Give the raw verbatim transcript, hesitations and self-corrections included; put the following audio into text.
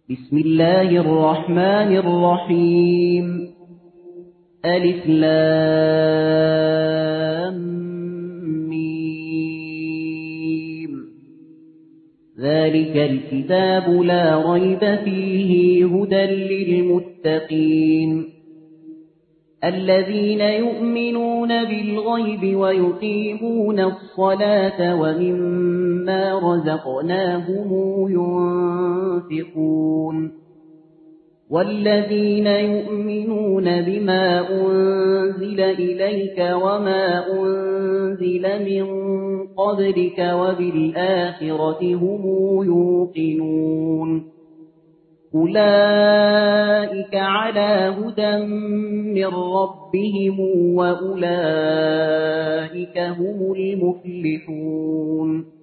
بسم الله الرحمن الرحيم. ألف لام ميم. ذلك الكتاب لا ريب فيه هدى للمتقين الذين يؤمنون بالغيب ويقيمون الصلاة ومما رزقناهم ينفقون والذين يؤمنون بما أنزل إليك وما أنزل من قبلك وبالآخرة هم يوقنون أولئك على هدى من ربهم وأولئك هم المفلحون.